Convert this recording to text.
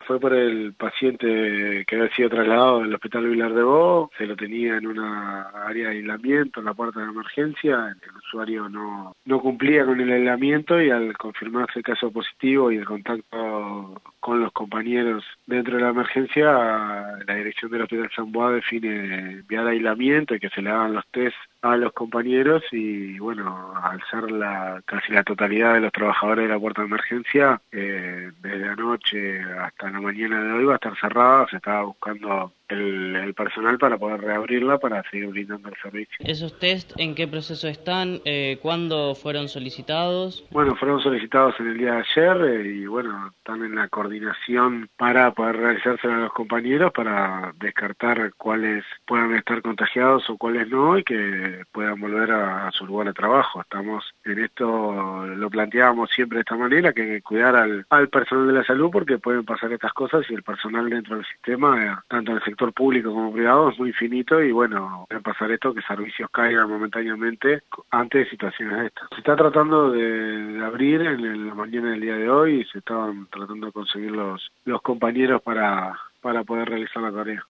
fue por el paciente que había sido trasladado del Hospital Vilar de Bo, se lo tenía en una área de aislamiento, en la puerta de emergencia, el usuario no cumplía con el aislamiento y al confirmarse el caso positivo y el contacto con los compañeros dentro de la emergencia, la dirección del Hospital San Boa define enviar aislamiento y que se le hagan los test a los compañeros y bueno, al ser casi la totalidad de los trabajadores de la puerta de emergencia, desde anoche hasta la mañana de hoy va a estar cerrada, se estaba buscando el personal para poder reabrirla para seguir brindando el servicio. ¿Esos test en qué proceso están? ¿Cuándo fueron solicitados? Bueno, fueron solicitados en el día de ayer y bueno, están en la coordinación para poder realizárselo a los compañeros para descartar cuáles puedan estar contagiados o cuáles no y que puedan volver a su lugar de trabajo. Estamos en esto, lo planteábamos siempre de esta manera, que hay que cuidar al personal de la salud porque pueden pasar estas cosas y el personal dentro del sistema, tanto en el sector público como privado, es muy finito y bueno, puede pasar esto, que servicios caigan momentáneamente ante de situaciones de estas. Se está tratando de abrir en la mañana del día de hoy y se estaban tratando de conseguir los compañeros para poder realizar la tarea.